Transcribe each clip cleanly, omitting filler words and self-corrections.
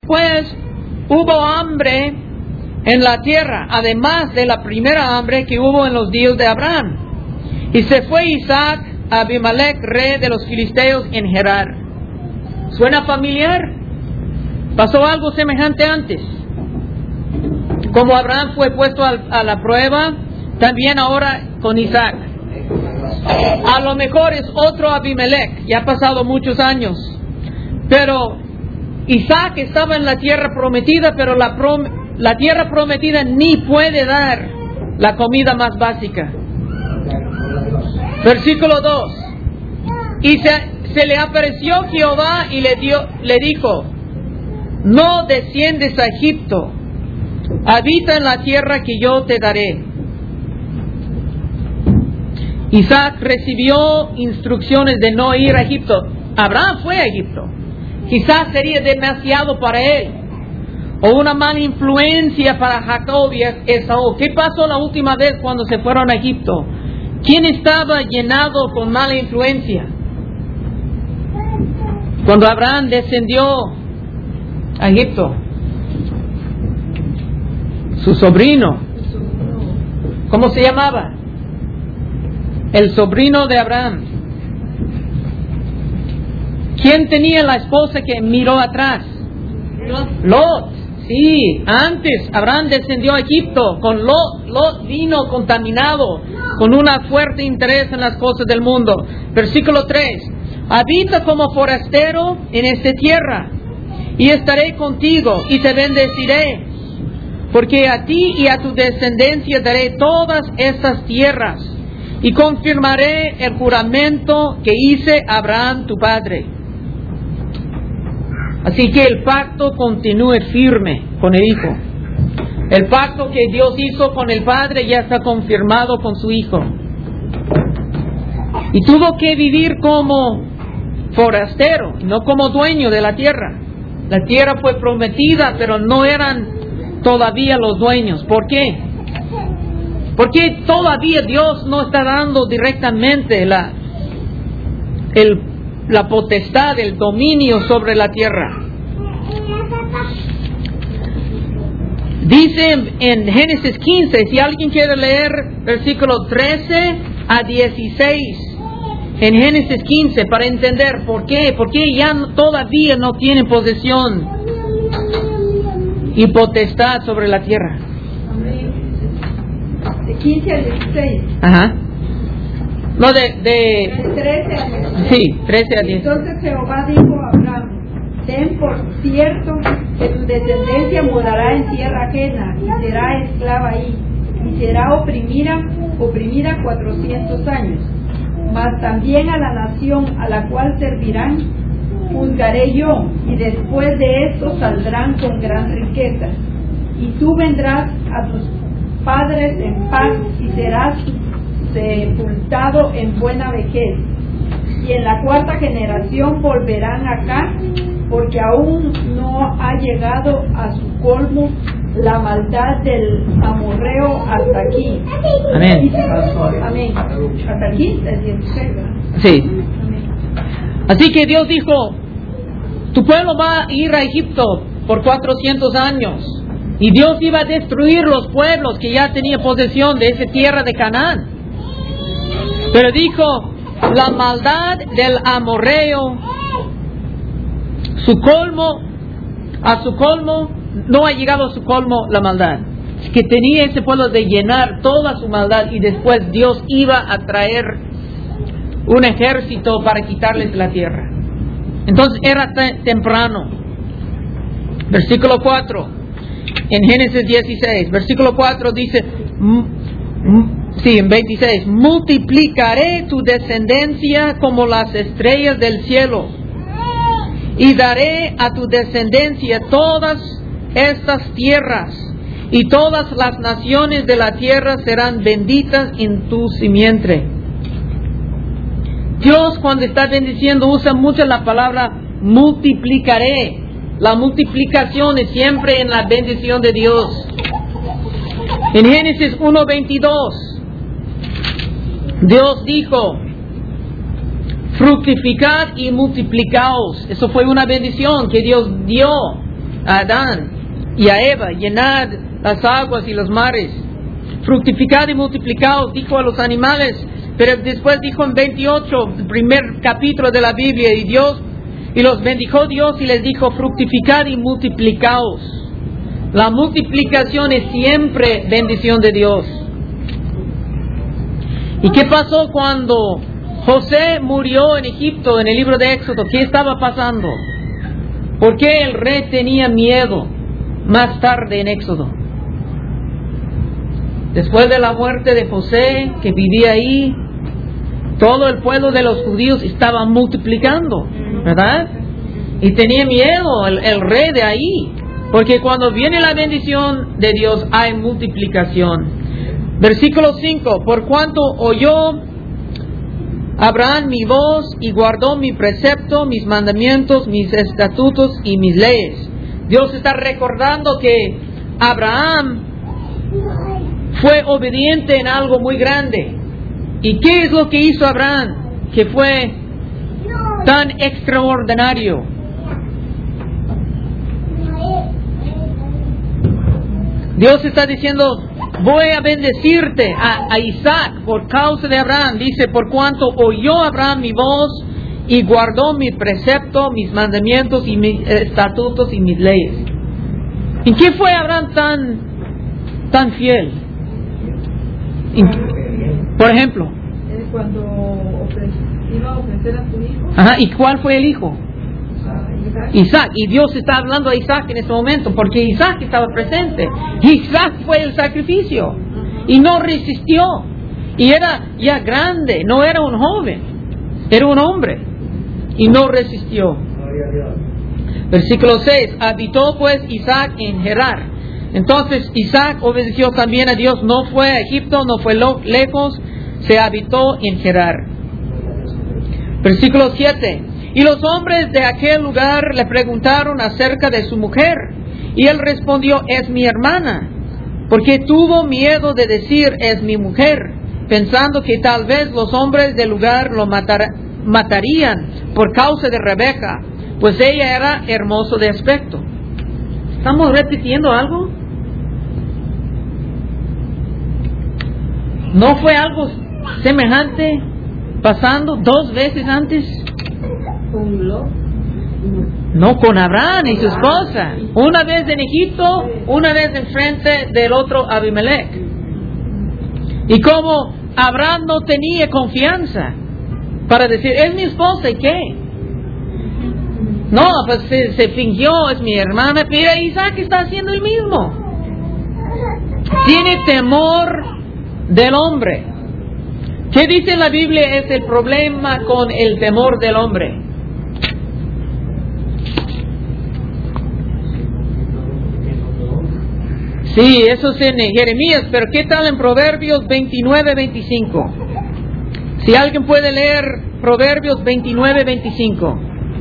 Pues hubo hambre en la tierra, además de la primera hambre que hubo en los días de Abraham. Y se fue Isaac a Abimelech, rey de los filisteos, en Gerar. ¿Suena familiar? Pasó algo semejante antes. Como Abraham fue puesto a la prueba, también ahora con Isaac. A lo mejor es otro Abimelech, ya ha pasado muchos años. Pero Isaac estaba en la tierra prometida, pero la tierra prometida ni puede dar la comida más básica. Versículo 2. Y se le apareció Jehová y le dijo: no desciendes a Egipto, habita en la tierra que yo te daré. Isaac recibió instrucciones de no ir a Egipto. Abraham fue a Egipto. Quizás sería demasiado para él, o una mala influencia para Jacob y Esaú. ¿Qué pasó la última vez cuando se fueron a Egipto? ¿Quién estaba llenado con mala influencia? Cuando Abraham descendió a Egipto, su sobrino, ¿cómo se llamaba? El sobrino de Abraham. ¿Quién tenía la esposa que miró atrás? Lot. Sí, antes Abraham descendió a Egipto con Lot. Lot vino contaminado, con un fuerte interés en las cosas del mundo. Versículo 3. Habita como forastero en esta tierra, y estaré contigo, y te bendeciré, porque a ti y a tu descendencia daré todas estas tierras, y confirmaré el juramento que hice a Abraham tu padre. Así que el pacto continúe firme con el Hijo. El pacto que Dios hizo con el Padre ya está confirmado con su Hijo. Y tuvo que vivir como forastero, no como dueño de la tierra. La tierra fue prometida, pero no eran todavía los dueños. ¿Por qué? Porque todavía Dios no está dando directamente la potestad, el dominio sobre la tierra. Dice en Génesis 15, si alguien quiere leer versículos 13 a 16, en Génesis 15, para entender por qué, porque ya todavía no tienen posesión y potestad sobre la tierra. De 15 a 16. Ajá. No, de 13 a 16. Sí, 13 a 16. Entonces Jehová dijo a Abraham: ten por cierto que tu descendencia morará en tierra ajena y será esclava ahí, y será oprimida 400 años. Mas también a la nación a la cual servirán juzgaré yo, y después de esto saldrán con gran riqueza. Y tú vendrás a tus padres en paz, y serás sepultado en buena vejez. Y en la cuarta generación volverán acá, porque aún no ha llegado a su colmo la maldad del amorreo hasta aquí. Amén. Amén. Hasta aquí, sí. Amén. Así que Dios dijo: tu pueblo va a ir a Egipto por 400 años. Y Dios iba a destruir los pueblos que ya tenían posesión de esa tierra de Canaán. Pero dijo: la maldad del amorreo, a su colmo, no ha llegado a su colmo la maldad. Que tenía ese pueblo de llenar toda su maldad, y después Dios iba a traer un ejército para quitarles la tierra. Entonces era temprano. Versículo 4, en Génesis 16, versículo 4 dice, en 26, multiplicaré tu descendencia como las estrellas del cielo, y daré a tu descendencia todas estas tierras, y todas las naciones de la tierra serán benditas en tu simiente. Dios, cuando está bendiciendo, usa mucho la palabra multiplicaré. La multiplicación es siempre en la bendición de Dios. En Génesis 1:22, Dios dijo: fructificad y multiplicaos. Eso fue una bendición que Dios dio a Adán y a Eva: llenad las aguas y los mares, fructificad y multiplicaos, dijo a los animales. Pero después dijo en 28, el primer capítulo de la Biblia, y los bendijo Dios y les dijo: fructificad y multiplicaos. La multiplicación es siempre bendición de Dios. ¿Y qué pasó cuando José murió en Egipto, en el libro de Éxodo? ¿Qué estaba pasando? ¿Por qué el rey tenía miedo más tarde en Éxodo? Después de la muerte de José, que vivía ahí, todo el pueblo de los judíos estaba multiplicando, ¿verdad? Y tenía miedo el rey de ahí, porque cuando viene la bendición de Dios hay multiplicación. Versículo 5: por cuanto oyó Abraham mi voz y guardó mi precepto, mis mandamientos, mis estatutos y mis leyes. Dios está recordando que Abraham fue obediente en algo muy grande. ¿Y qué es lo que hizo Abraham que fue tan extraordinario? Dios está diciendo: voy a bendecirte a Isaac por causa de Abraham. Dice: por cuanto oyó Abraham mi voz y guardó mi precepto, mis mandamientos y mis estatutos y mis leyes. ¿En qué fue Abraham tan fiel? Por ejemplo, cuando iba a ofrecer a su hijo. Ajá, ¿y cuál fue el hijo? Isaac. Y Dios está hablando a Isaac en este momento, porque Isaac estaba presente. Isaac fue el sacrificio y no resistió. Y era ya grande, no era un joven, era un hombre y no resistió. Versículo 6: habitó pues Isaac en Gerar. Entonces Isaac obedeció también a Dios, no fue a Egipto, no fue lejos, se habitó en Gerar. Versículo 7: y los hombres de aquel lugar le preguntaron acerca de su mujer, y él respondió: es mi hermana, porque tuvo miedo de decir: es mi mujer, pensando que tal vez los hombres del lugar lo matarían por causa de Rebeca, pues ella era hermoso de aspecto. ¿Estamos repitiendo algo? ¿No fue algo semejante pasando 2 veces antes? No, con Abraham y su esposa. Una vez en Egipto, una vez enfrente del otro Abimelech. Y como Abraham no tenía confianza para decir: es mi esposa, ¿y qué? No, pues se fingió: es mi hermana. Mira, Isaac está haciendo el mismo. Tiene temor del hombre. ¿Qué dice la Biblia es el problema con el temor del hombre? Sí, eso es en Jeremías, pero ¿qué tal en Proverbios 29-25? Si alguien puede leer Proverbios 29-25.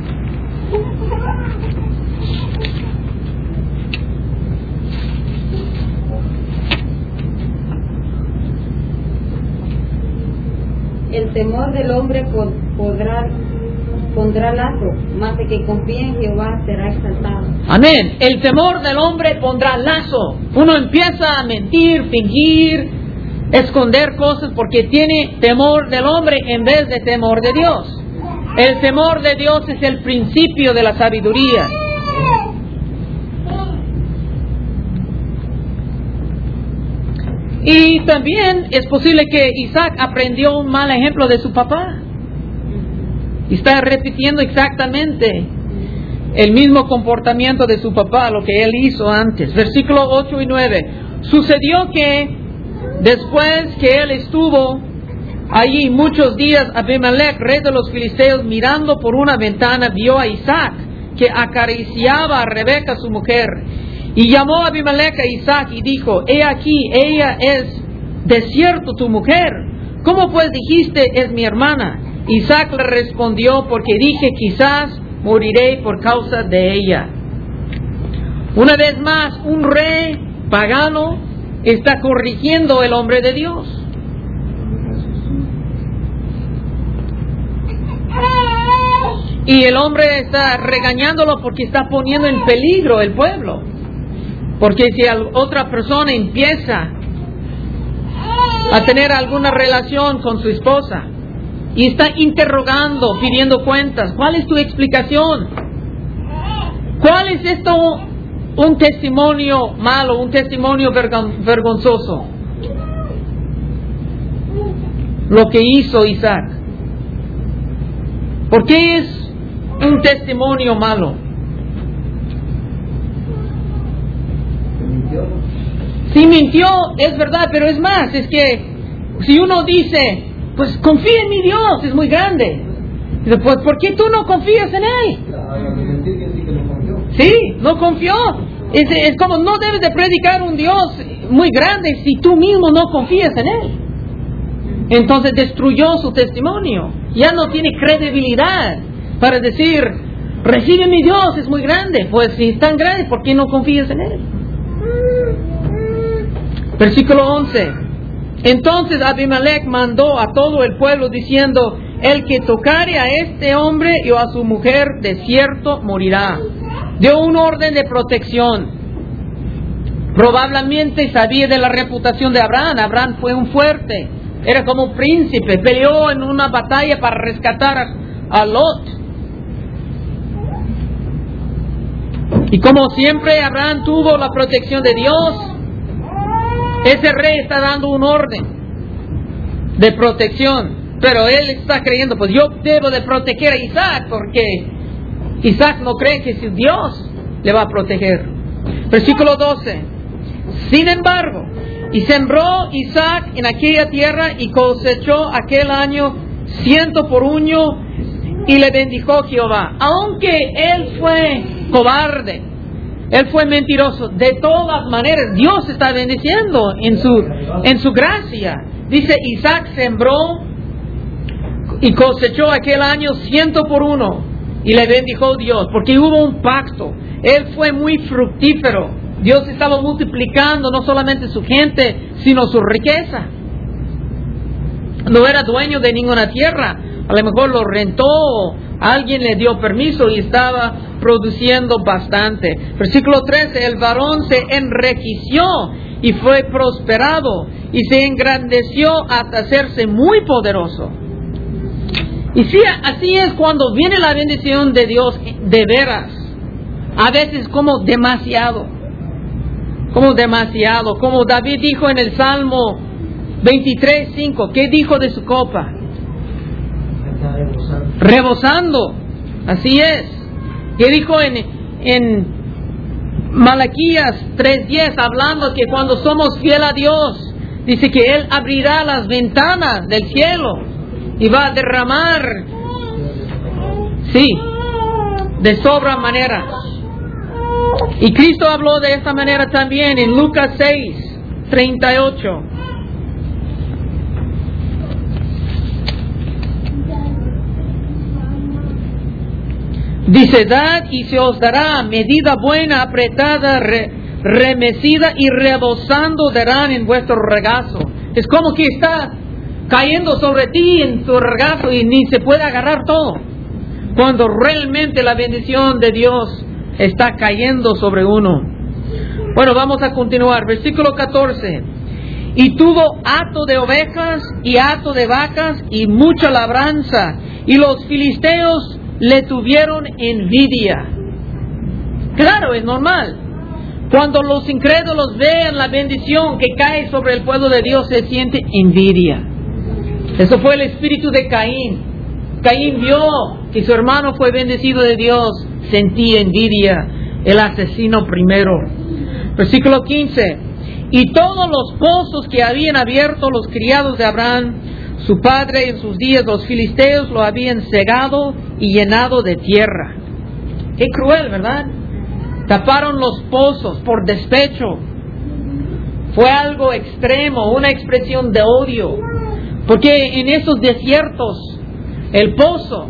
El temor del hombre pondrá lazo, mas el que confía en Jehová será exaltado. Amén. El temor del hombre pondrá lazo. Uno empieza a mentir, fingir, esconder cosas porque tiene temor del hombre en vez de temor de Dios. El temor de Dios es el principio de la sabiduría. Y también es posible que Isaac aprendió un mal ejemplo de su papá. Y está repitiendo exactamente el mismo comportamiento de su papá, lo que él hizo antes. Versículos 8 y 9. Sucedió que después que él estuvo allí muchos días, Abimelech, rey de los filisteos, mirando por una ventana, vio a Isaac que acariciaba a Rebeca su mujer. Y llamó a Abimelech a Isaac y dijo: he aquí, ella es de cierto tu mujer. ¿Cómo pues dijiste: es mi hermana? Isaac le respondió: porque dije: quizás moriré por causa de ella. Una vez más, un rey pagano está corrigiendo el hombre de Dios. Y el hombre está regañándolo porque está poniendo en peligro el pueblo. Porque si otra persona empieza a tener alguna relación con su esposa y está interrogando, pidiendo cuentas, ¿cuál es tu explicación? ¿Cuál es esto? Un testimonio malo, un testimonio vergonzoso. Lo que hizo Isaac. ¿Por qué es un testimonio malo? Si mintió, es verdad, pero es más, es que si uno dice, pues confía en mi Dios, es muy grande. Dice, pues ¿por qué tú no confías en Él? Sí, no confió. Es como no debes de predicar un Dios muy grande si tú mismo no confías en Él. Entonces destruyó su testimonio. Ya no tiene credibilidad para decir, recibe mi Dios, es muy grande. Pues si es tan grande, ¿por qué no confías en Él? Versículo 11. Entonces Abimelech mandó a todo el pueblo diciendo, el que tocare a este hombre y a su mujer de cierto morirá. Dio un orden de protección. Probablemente sabía de la reputación de Abraham. Abraham fue un fuerte, era como un príncipe, peleó en una batalla para rescatar a Lot. Y como siempre Abraham tuvo la protección de Dios, ese rey está dando un orden de protección, pero él está creyendo, pues yo debo de proteger a Isaac, porque Isaac no cree que si Dios le va a proteger. Versículo 12. Sin embargo, y sembró Isaac en aquella tierra y cosechó aquel año 100 por uno y le bendijo Jehová. Aunque él fue cobarde, él fue mentiroso, de todas maneras Dios está bendiciendo en su gracia. Dice, Isaac sembró y cosechó aquel año 100 por uno y le bendijo Dios, porque hubo un pacto. Él fue muy fructífero. Dios estaba multiplicando no solamente su gente, sino su riqueza. No era dueño de ninguna tierra. A lo mejor lo rentó, alguien le dio permiso y estaba produciendo bastante. Versículo 13, el varón se enriqueció y fue prosperado y se engrandeció hasta hacerse muy poderoso. Y sí, así es cuando viene la bendición de Dios de veras. A veces como demasiado. Como David dijo en el Salmo 23:5, ¿qué dijo de su copa? Rebosando. Así es. ¿Qué dijo en Malaquías 3:10, hablando que cuando somos fieles a Dios, dice que Él abrirá las ventanas del cielo y va a derramar, sí, de sobra manera. Y Cristo habló de esta manera también en Lucas 6:38. Dice, dad y se os dará, medida buena, apretada, remecida y rebosando darán en vuestro regazo. Es como que está cayendo sobre ti en tu regazo y ni se puede agarrar todo, cuando realmente la bendición de Dios está cayendo sobre uno. Bueno, vamos a continuar. Versículo 14. Y tuvo hato de ovejas y hato de vacas y mucha labranza, y los filisteos le tuvieron envidia. Claro, es normal. Cuando los incrédulos vean la bendición que cae sobre el pueblo de Dios, se siente envidia. Eso fue el espíritu de Caín. Caín vio que su hermano fue bendecido de Dios, sentía envidia, el asesino primero. Versículo 15. Y todos los pozos que habían abierto los criados de Abraham, su padre, en sus días, los filisteos lo habían cegado y llenado de tierra. Qué cruel, ¿verdad? Taparon los pozos por despecho. Fue algo extremo, una expresión de odio. Porque en esos desiertos, el pozo,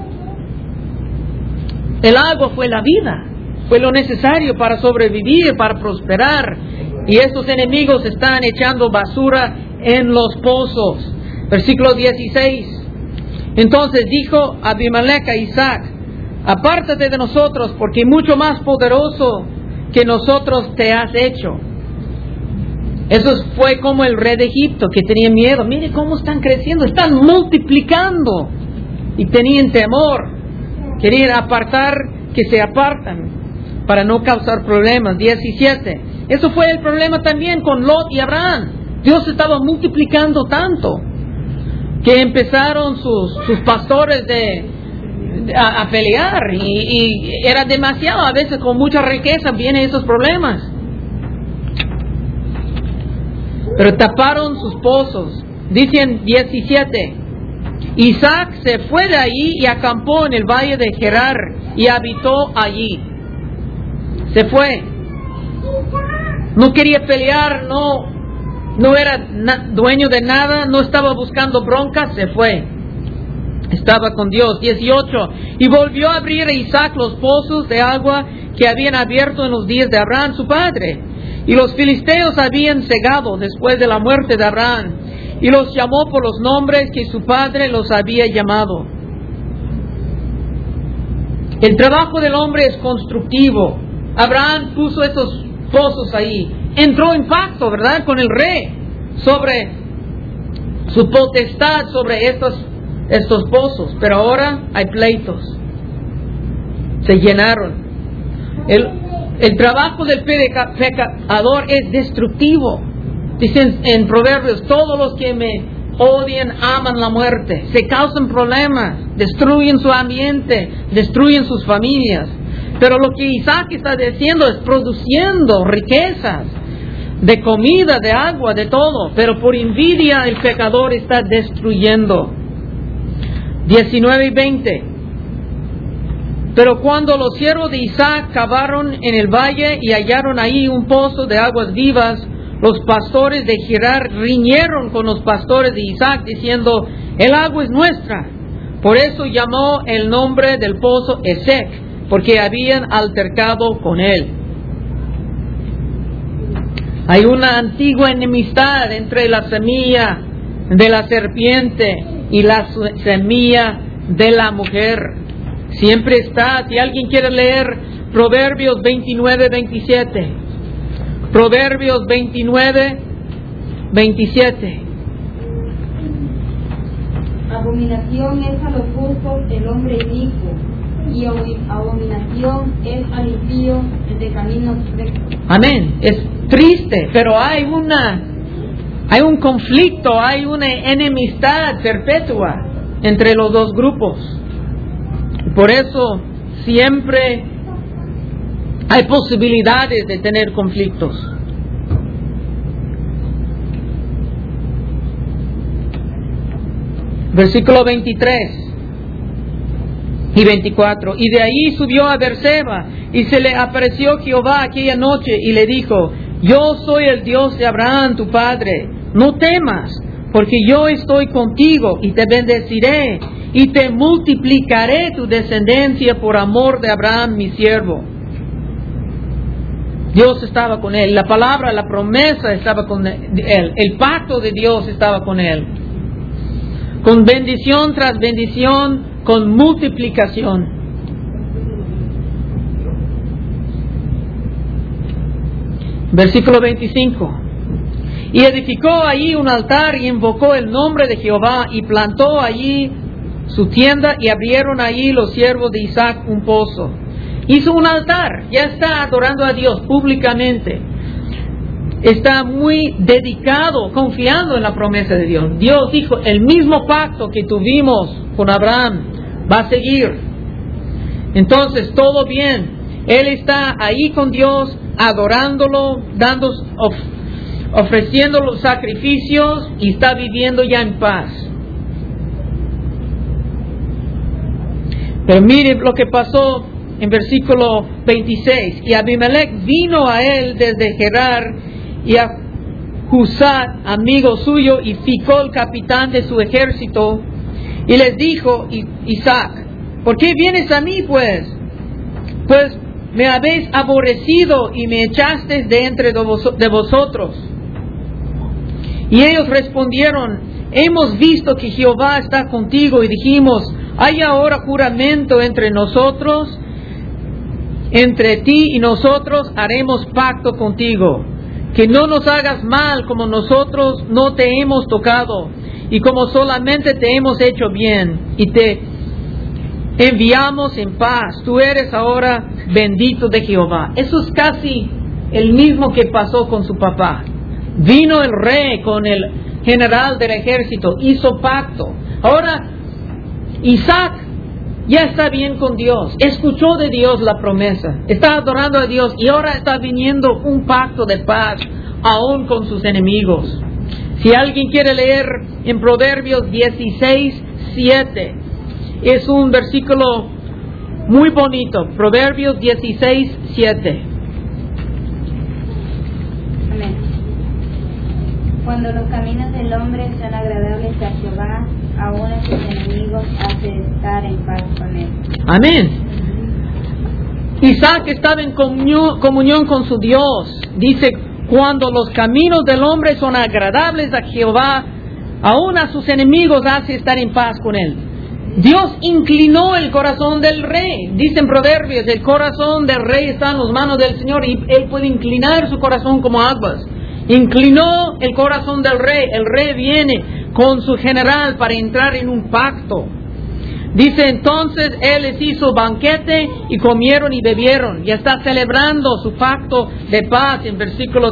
el agua fue la vida, fue lo necesario para sobrevivir, para prosperar. Y estos enemigos están echando basura en los pozos. Versículo 16. Entonces dijo Abimelech a Isaac, apártate de nosotros, porque mucho más poderoso que nosotros te has hecho. Eso fue como el rey de Egipto, que tenía miedo. Mire cómo están creciendo, están multiplicando. Y tenían temor. Querían apartar, que se apartan, para no causar problemas. 17. Eso fue el problema también con Lot y Abraham. Dios estaba multiplicando tanto, que empezaron sus pastores a pelear. Y era demasiado. A veces con mucha riqueza vienen esos problemas. Pero taparon sus pozos. Dicen 17. Isaac se fue de allí y acampó en el valle de Gerar y habitó allí. Se fue. No quería pelear, no era dueño de nada, no estaba buscando broncas, se fue. Estaba con Dios. 18. Y volvió a abrir a Isaac los pozos de agua que habían abierto en los días de Abraham su padre. Y los filisteos habían cegado después de la muerte de Abraham, y los llamó por los nombres que su padre los había llamado. El trabajo del hombre es constructivo. Abraham puso esos pozos ahí. Entró en pacto, ¿verdad?, con el rey sobre su potestad sobre estos pozos. Pero ahora hay pleitos. Se llenaron. El trabajo del pecador es destructivo. Dicen en Proverbios, todos los que me odian aman la muerte. Se causan problemas, destruyen su ambiente, destruyen sus familias. Pero lo que Isaac está diciendo es produciendo riquezas de comida, de agua, de todo. Pero por envidia el pecador está destruyendo. 19 y 20. Pero cuando los siervos de Isaac cavaron en el valle y hallaron ahí un pozo de aguas vivas, los pastores de Gerar riñeron con los pastores de Isaac, diciendo, el agua es nuestra. Por eso llamó el nombre del pozo Esek, porque habían altercado con él. Hay una antigua enemistad entre la semilla de la serpiente y la semilla de la mujer. Siempre está. Si alguien quiere leer Proverbios 29, 27. Proverbios 29, 27. Abominación es a los justos el hombre inicuo, y abominación es al impío el de caminos rectos. Amén. Es triste, pero hay un conflicto, hay una enemistad perpetua entre los dos grupos. Por eso siempre hay posibilidades de tener conflictos. Versículo 23 y 24. Y de ahí subió a Beerseba, y se le apareció Jehová aquella noche, y le dijo, yo soy el Dios de Abraham tu padre, no temas, porque yo estoy contigo, y te bendeciré, y te multiplicaré tu descendencia por amor de Abraham mi siervo. Dios estaba con él, la palabra, la promesa estaba con él, el pacto de Dios estaba con él. Con bendición tras bendición, con multiplicación. Versículo 25. Y edificó allí un altar y invocó el nombre de Jehová y plantó allí su tienda y abrieron allí los siervos de Isaac un pozo. Hizo un altar, ya está adorando a Dios públicamente. Está muy dedicado, confiando en la promesa de Dios. Dios dijo, el mismo pacto que tuvimos con Abraham va a seguir. Entonces, todo bien. Él está ahí con Dios, adorándolo, ofreciendo los sacrificios y está viviendo ya en paz. Pero mire lo que pasó en versículo 26. Y Abimelech vino a él desde Gerar, y a Husat, amigo suyo, y Ficol, capitán de su ejército, y les dijo Isaac, ¿por qué vienes a mí pues? Pues me habéis aborrecido y me echasteis de entre de vosotros. Y ellos respondieron, hemos visto que Jehová está contigo, y dijimos, Hay ahora juramento entre nosotros, entre ti y nosotros haremos pacto contigo, que no nos hagas mal como nosotros no te hemos tocado, y como solamente te hemos hecho bien, y te enviamos en paz. Tú eres ahora bendito de Jehová. Eso es casi el mismo que pasó con su papá. Vino el rey con el general del ejército, hizo pacto. Ahora Isaac ya está bien con Dios, escuchó de Dios la promesa, está adorando a Dios, y ahora está viniendo un pacto de paz aún con sus enemigos. Si alguien quiere leer en Proverbios 16:7, es un versículo muy bonito. Proverbios 16:7. Amén. Cuando los caminos del hombre son agradables a Jehová, aún a sus enemigos hace estar en paz con él. Amén. Isaac estaba en comunión con su Dios. Dice, cuando los caminos del hombre son agradables a Jehová, aún a sus enemigos hace estar en paz con él. Dios inclinó el corazón del rey. Dice en Proverbios, el corazón del rey está en las manos del Señor, y él puede inclinar su corazón como aguas. Inclinó el corazón del rey. El rey viene con su general para entrar en un pacto. Dice, entonces él les hizo banquete y comieron y bebieron, y está celebrando su pacto de paz en versículo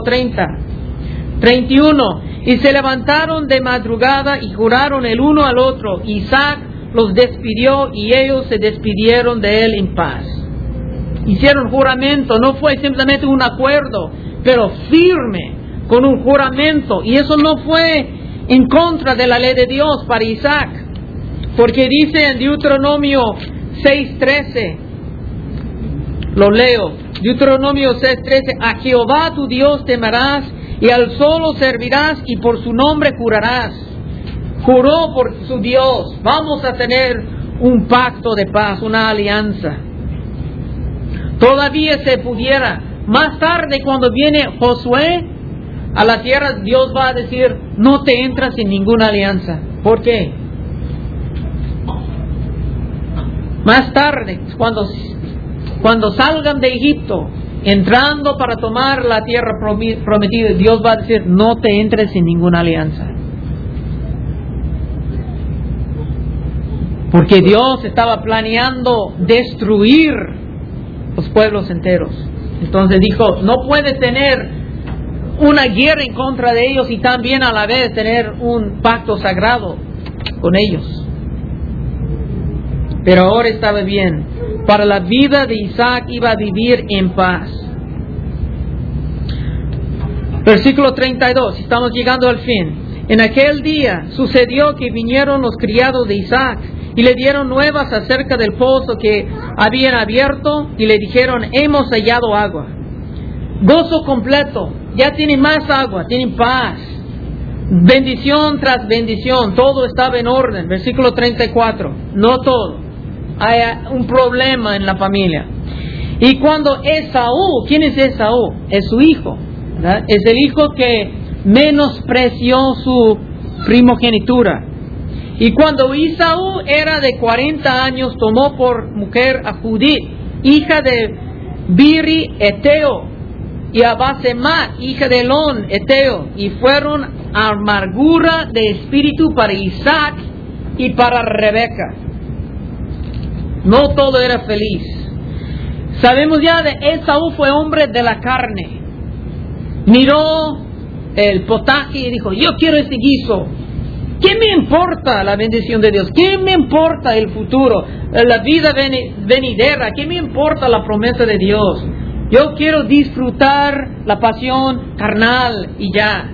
31. Y se levantaron de madrugada y juraron el uno al otro. Isaac los despidió y ellos se despidieron de él en paz. Hicieron juramento, no fue simplemente un acuerdo, pero firme, con un juramento. Y eso no fue en contra de la ley de Dios para Isaac, porque dice en Deuteronomio 6:13, lo leo, Deuteronomio 6:13, a Jehová tu Dios temerás, y al solo servirás, y por su nombre jurarás. Juró por su Dios, vamos a tener un pacto de paz, una alianza. Todavía se pudiera. Más tarde, cuando viene Josué a la tierra, Dios va a decir, no te entras en ninguna alianza. ¿Por qué? Más tarde, cuando salgan de Egipto, entrando para tomar la tierra prometida, Dios va a decir, no te entres en ninguna alianza. Porque Dios estaba planeando destruir los pueblos enteros. Entonces dijo, no puedes tener una guerra en contra de ellos y también a la vez tener un pacto sagrado con ellos. Pero ahora estaba bien. Para la vida de Isaac iba a vivir en paz. Versículo 32, estamos llegando al fin. En aquel día sucedió que vinieron los criados de Isaac y le dieron nuevas acerca del pozo que habían abierto, y le dijeron, hemos hallado agua. Gozo completo, ya tienen más agua, tienen paz. Bendición tras bendición, todo estaba en orden. Versículo 34, no todo. Hay un problema en la familia. Y cuando Esaú, ¿quién es Esaú? Es su hijo, ¿verdad? Es el hijo que menospreció su primogenitura. Y cuando Esaú era de 40 años, tomó por mujer a Judith, hija de Biri Eteo, y a Basemat, hija de Elón Eteo, y fueron amargura de espíritu para Isaac y para Rebeca. No todo era feliz. Sabemos ya de Esaú fue hombre de la carne. Miró el potaje y dijo, yo quiero este guiso. ¿Qué me importa la bendición de Dios? ¿Qué me importa el futuro? La vida venidera. ¿Qué me importa la promesa de Dios? Yo quiero disfrutar la pasión carnal y ya.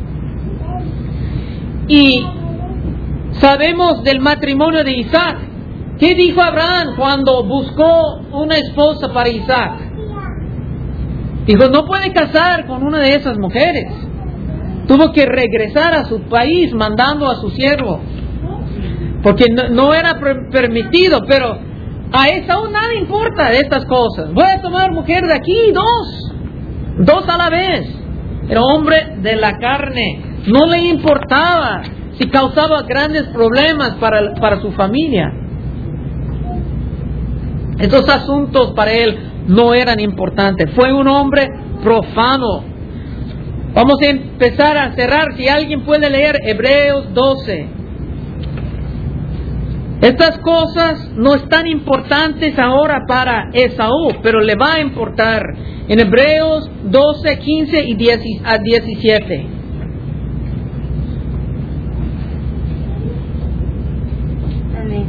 Y sabemos del matrimonio de Isaac. ¿Qué dijo Abraham cuando buscó una esposa para Isaac? Dijo, no puede casar con una de esas mujeres. Tuvo que regresar a su país mandando a su siervo, porque no era permitido. Pero a Esaú nada importa de estas cosas. Voy a tomar mujer de aquí, dos a la vez. Era hombre de la carne. No le importaba si causaba grandes problemas para su familia. Estos asuntos para él no eran importantes. Fue un hombre profano. Vamos a empezar a cerrar. Si alguien puede leer Hebreos 12. Estas cosas no están importantes ahora para Esaú, pero le va a importar. En Hebreos 12, 15 y 17. Amén.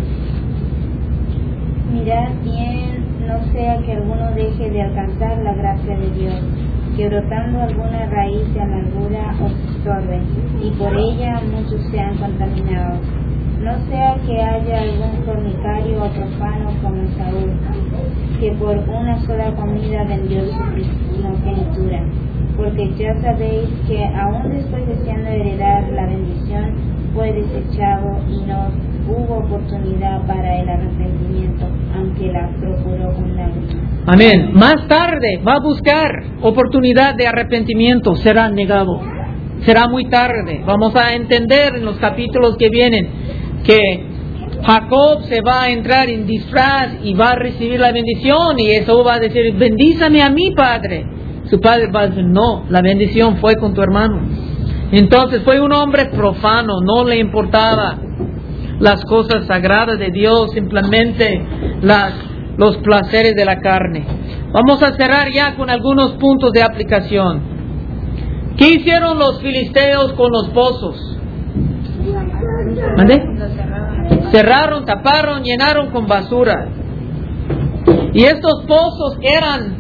Mirad bien, no sea que alguno deje de alcanzar la gracia de Dios, que brotando alguna raíz de amargura os estorbe, y por ella muchos sean contaminados. No sea que haya algún fornicario o profano como Saúl, que por una sola comida vendió su primogenitura. Porque ya sabéis que aún después deseando heredar la bendición, fue desechado y no hubo oportunidad para el arrepentimiento, aunque la procuró con lágrimas. Amén. Más tarde va a buscar oportunidad de arrepentimiento, será negado. Será muy tarde. Vamos a entender en los capítulos que vienen que Jacob se va a entrar en disfraz y va a recibir la bendición, y eso va a decir: bendízame a mi padre. Su padre va a decir: no, la bendición fue con tu hermano. Entonces fue un hombre profano, no le importaba las cosas sagradas de Dios, simplemente los placeres de la carne. Vamos a cerrar ya con algunos puntos de aplicación. ¿Qué hicieron los filisteos con los pozos? ¿Mande? Cerraron, taparon, llenaron con basura. Y estos pozos eran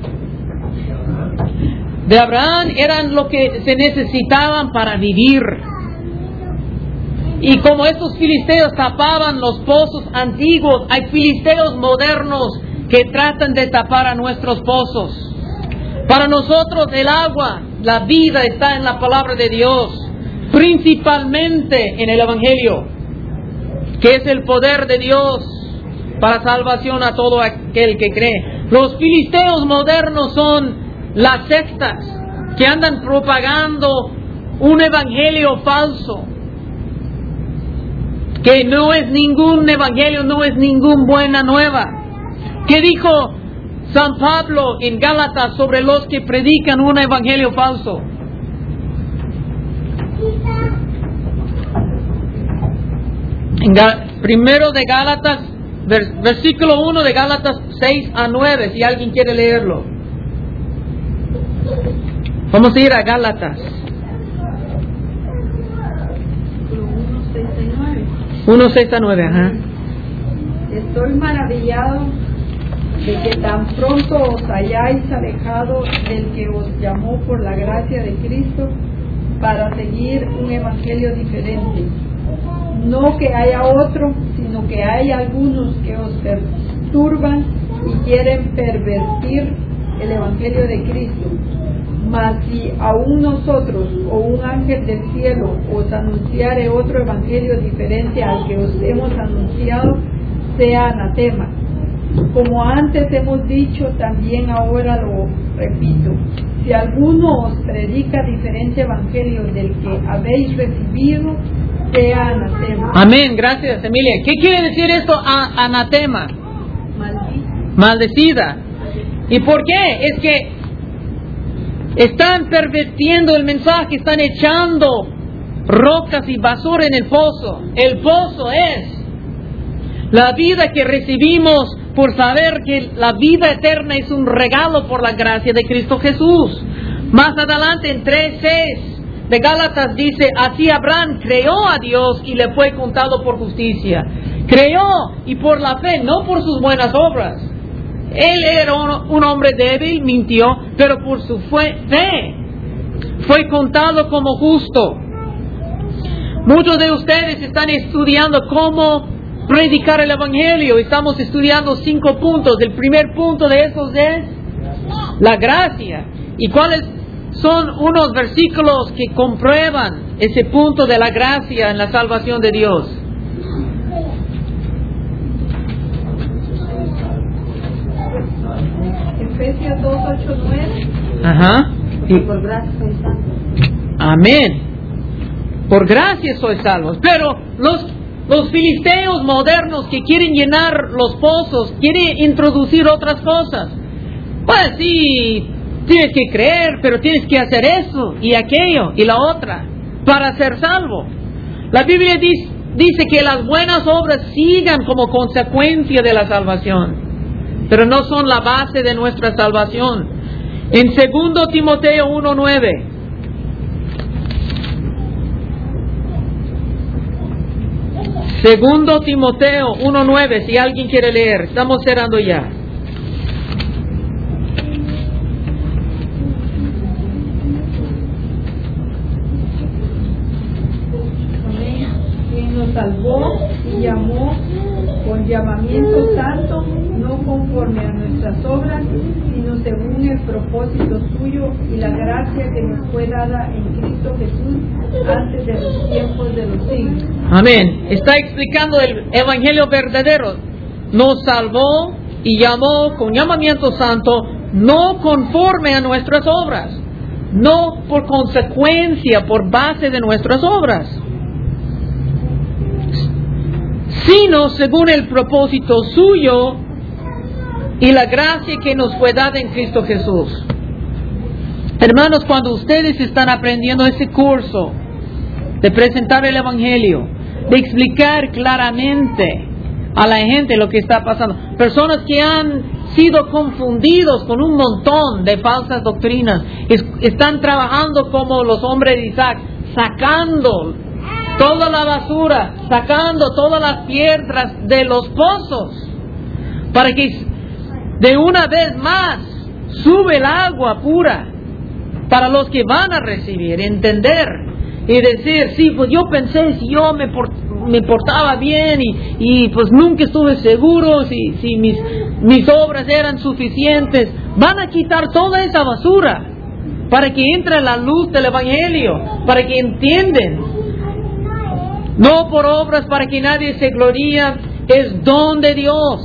de Abraham, eran lo que se necesitaban para vivir. Y como estos filisteos tapaban los pozos antiguos, hay filisteos modernos que tratan de tapar a nuestros pozos. Para nosotros el agua, la vida está en la palabra de Dios, principalmente en el Evangelio, que es el poder de Dios para salvación a todo aquel que cree. Los filisteos modernos son las sectas que andan propagando un evangelio falso, que no es ningún evangelio, no es ninguna buena nueva. ¿Qué dijo San Pablo en Gálatas sobre los que predican un evangelio falso? Primero de Gálatas, versículo 1 de Gálatas 6 a 9, si alguien quiere leerlo. Vamos a ir a Gálatas 1, 6 a 9. Ajá. Estoy maravillado de que tan pronto os hayáis alejado del que os llamó por la gracia de Cristo para seguir un evangelio diferente. No que haya otro, sino que hay algunos que os perturban y quieren pervertir el evangelio de Cristo. Mas si aún nosotros o un ángel del cielo os anunciare otro evangelio diferente al que os hemos anunciado, sea anatema. Como antes hemos dicho, también ahora lo repito: si alguno os predica diferente evangelio del que habéis recibido, sea anatema. Amén, gracias Emilia. ¿Qué quiere decir esto, anatema? Maldecida. ¿Y por qué? Es que están pervirtiendo el mensaje, están echando rocas y basura en el pozo. El pozo es la vida que recibimos por saber que la vida eterna es un regalo por la gracia de Cristo Jesús. Más adelante en 3:6 de Gálatas dice: así Abraham creyó a Dios y le fue contado por justicia. Creyó, y por la fe, no por sus buenas obras. Él era un hombre débil, mintió, pero por su fe fue contado como justo. Muchos de ustedes están estudiando cómo predicar el evangelio. Estamos estudiando 5 puntos. El primer punto de esos es la gracia. ¿Y cuáles son unos versículos que comprueban ese punto de la gracia en la salvación de Dios? Efesios 2, 8, 9. Ajá. Y Por gracia sois salvos. amén. Por gracia sois salvos. Pero los filisteos modernos que quieren llenar los pozos, quieren introducir otras cosas. Pues sí, tienes que creer, pero tienes que hacer eso y aquello y la otra para ser salvo. La Biblia dice que las buenas obras sigan como consecuencia de la salvación, pero no son la base de nuestra salvación. En 2 Timoteo 1:9. Segundo Timoteo 1:9, si alguien quiere leer, estamos cerrando ya. Quien nos salvó y llamó con llamamiento santo, no conforme a nuestras obras, sino según el propósito suyo y la gracia que nos fue dada en Cristo Jesús antes de los tiempos de los siglos. Amén. Está explicando el evangelio verdadero. Nos salvó y llamó con llamamiento santo, no conforme a nuestras obras, no por consecuencia, por base de nuestras obras, sino según el propósito suyo y la gracia que nos fue dada en Cristo Jesús. Hermanos, cuando ustedes están aprendiendo ese curso de presentar el evangelio, de explicar claramente a la gente lo que está pasando, personas que han sido confundidos con un montón de falsas doctrinas, están trabajando como los hombres de Isaac, sacando toda la basura, sacando todas las piedras de los pozos, para que de una vez más sube el agua pura para los que van a recibir, entender y decir, sí, pues yo pensé, si yo me portaba bien y pues nunca estuve seguro si mis obras eran suficientes. Van a quitar toda esa basura para que entre la luz del evangelio, para que entiendan. No por obras para que nadie se gloría, es don de Dios.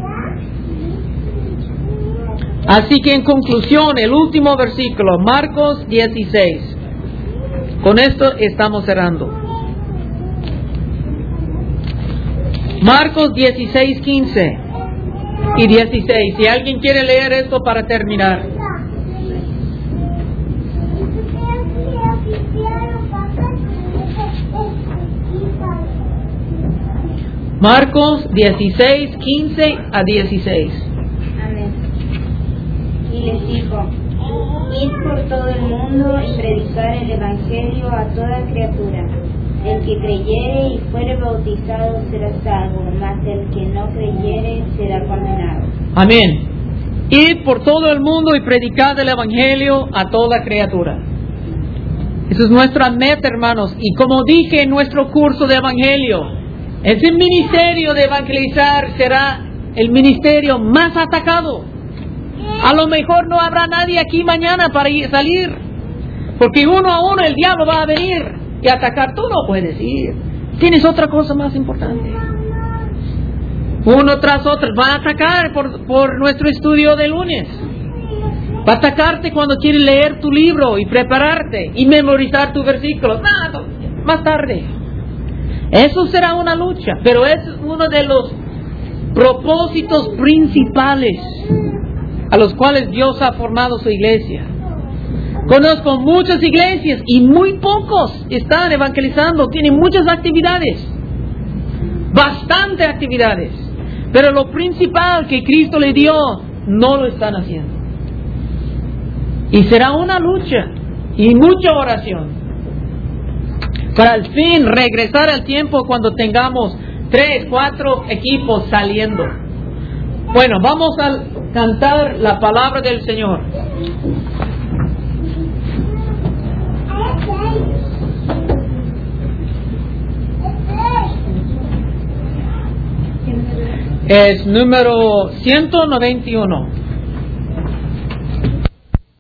Así que en conclusión, el último versículo, Marcos 16. Con esto estamos cerrando. Marcos 16, 15 y 16. Si alguien quiere leer esto para terminar. Marcos 16, 15 a 16. Amén. Y les dijo: id por todo el mundo y predicar el evangelio a toda criatura. El que creyere y fuere bautizado será salvo, mas el que no creyere será condenado. Amén. Id por todo el mundo y predicad el evangelio a toda criatura. Esa es nuestra meta, hermanos. Y como dije en nuestro curso de evangelio, ese ministerio de evangelizar será el ministerio más atacado. A lo mejor no habrá nadie aquí mañana para salir, porque uno a uno el diablo va a venir y atacar. Tú no puedes ir, tienes otra cosa más importante. Uno tras otro va a atacar por nuestro estudio de lunes. Va a atacarte cuando quieres leer tu libro y prepararte y memorizar tu versículo. Nada, más tarde. Eso será una lucha, pero es uno de los propósitos principales a los cuales Dios ha formado su iglesia. Conozco muchas iglesias y muy pocos están evangelizando, tienen muchas actividades, bastante actividades, pero lo principal que Cristo le dio no lo están haciendo. Y será una lucha y mucha oración para al fin regresar al tiempo cuando tengamos 3, 4 equipos saliendo. Bueno, vamos a cantar la palabra del Señor. Es número 191.